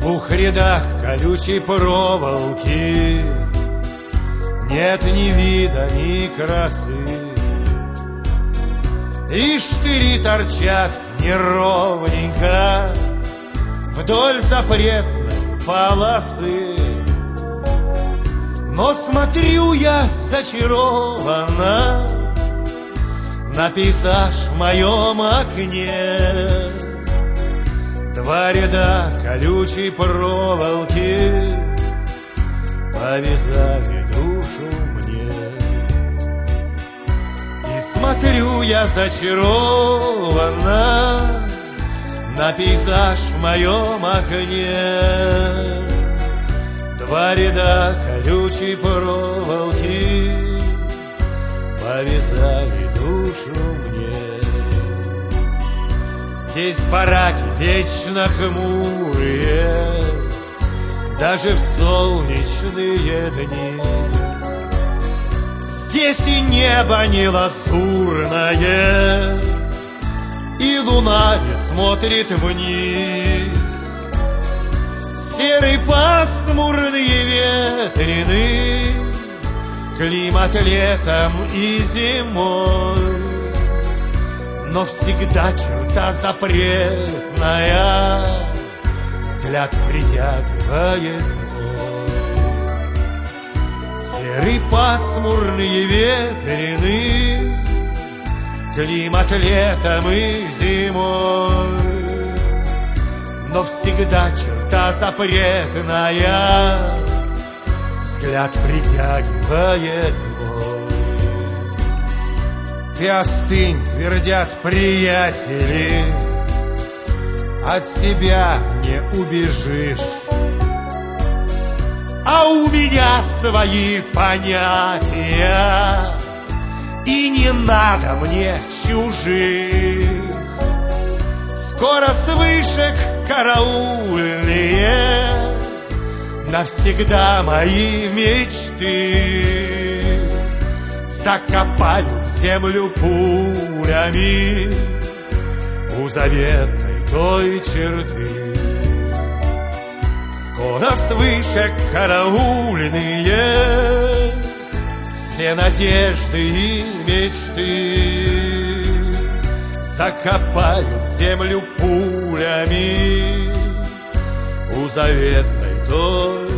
двух рядах колючей проволоки нет ни вида, ни красы, и штыри торчат неровненько вдоль запретной полосы. Но смотрю я зачарованно на пейзаж в моем окне. Два ряда колючей проволоки повязали душу мне. И смотрю я зачарованно на пейзаж в моем окне. Два ряда колючей проволоки повязали душу мне. Здесь бараки вечно хмурые, даже в солнечные дни. Здесь и небо не лазурное, и луна не смотрит вниз. Серый пасмурный ветреный климат летом и зимой, но всегда черта запретная взгляд притягивает мой. Серый пасмурный ветреный климат летом и зимой, но всегда черта запретная взгляд притягивает мой. Ты остынь, твердят приятели, от себя не убежишь. А у меня свои понятия, и не надо мне чужих. Скоро с вышек караульные навсегда мои мечты закопают в землю пулями у заветной той черты. Скоро с вышек караульные все надежды и мечты закопают в землю пулями у заветной той